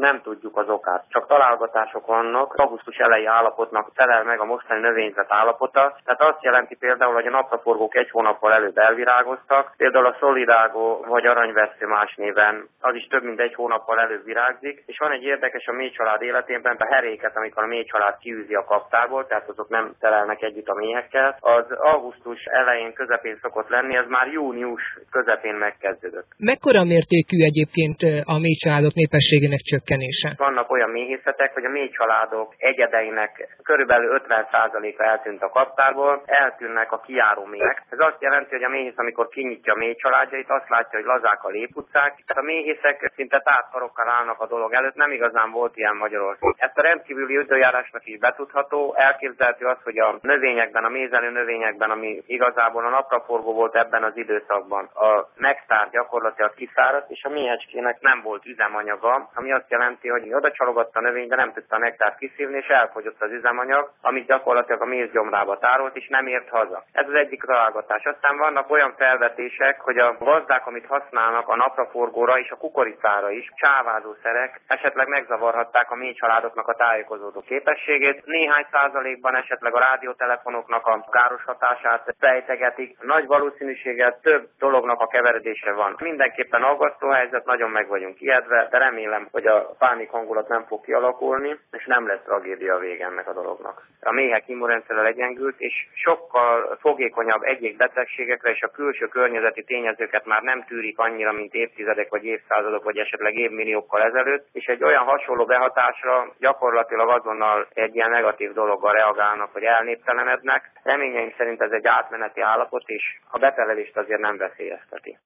nem tudjuk az okát. Csak találgatások vannak, augusztus eleji állapotnak felel meg a mostani növényzet állapota. Tehát azt jelenti például, hogy a napraforgók egy hónappal előbb elvirágoztak, például a Solidago vagy aranyvessző más néven, az is több mint egy hónappal előbb virágzik, és van egy érdekes a méhcsalád életében, a heréket, amikor a méhcsalád kiűzi a kaptából, tehát azok nem terelnek együtt a méhekkel. Az augusztus elején, közepén szokott lenni, ez már június közepén megkezdődött. Mekkora mértékű egyébként a méhcsaládok népességének csökkenése? Vannak olyan méhészetek, hogy a méhcsaládok egyedeinek körülbelül 50%-a eltűnt a kaptárból, eltűnnek a kijáró méhek. Ez azt jelenti, hogy a méhész, amikor kinyitja a méhcsaládjait, azt látja, hogy lazák a léputcák. Tehát a méhészek szinte tártkarokkal állnak a dolog előtt, nem igazán volt ilyen Magyarországon. Ezt a rendkívüli időjárásnak is betudható, elképzelhető az, hogy a növényekben, a mézelő növényekben, ami igazából a napraforgó volt ebben az időszakban, a nektár gyakorlatilag kiszáradt, és a méhecskének nem volt üzemanyaga, ami azt jelenti, hogy oda csalogatta a növény, de nem tudta a nektárt kiszívni, és elfogyott az üzemanyag, amit gyakorlatilag a mézgyomrába tárolt, és nem ért haza. Ez az egyik találgatás. Aztán vannak olyan felvetések, hogy a gazdák, amit használnak a napraforgóra és a kukoricára is, csávázószerek esetleg megzavarhatták a méhcsaládoknak a tájékozódó képességét. Néhány százalékban esetleg a rádiótelefonoknak a káros hatását fejtegetik. Nagy valószínűséggel több dolognak a keveredése van. Mindenképpen aggasztó helyzet, nagyon meg vagyunk ijedve, de remélem, hogy a pánik hangulat nem fog kialakulni, és nem lesz tragédia vége ennek a dolognak. A méhek immunrendszere legyengült, és sokkal fogékonyabb egyéb betegségekre, és a külső környezeti tényezőket már nem tűrik annyira, mint évtizedek vagy évszázadok, vagy esetleg évmilliókkal ezelőtt, és egy olyan hasonló behatásra gyakorlatilag azonnal egy ilyen negatív dologgal reagálnak, hogy elnéptelenednek. Reményeim szerint ez egy átmeneti állapot, és a betelelést azért nem veszélyezteti.